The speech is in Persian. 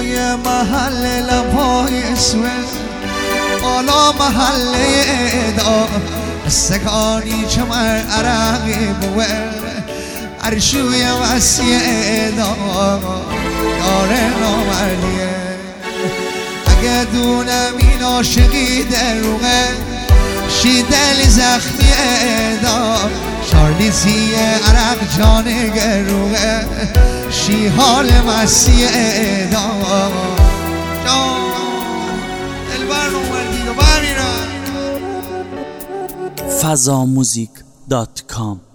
بالای محله لپای سوه بالا محله ادا سکانی چمر عرقی بوه عرشوی وسیع ادا داره نامردیه اگه دونم این عاشقی دروغه شی دل زخمی ادا شارلیزی عرق جان گروه شی حال مسیح ادا دلبر نومردی و بمیرم fazamuzik.com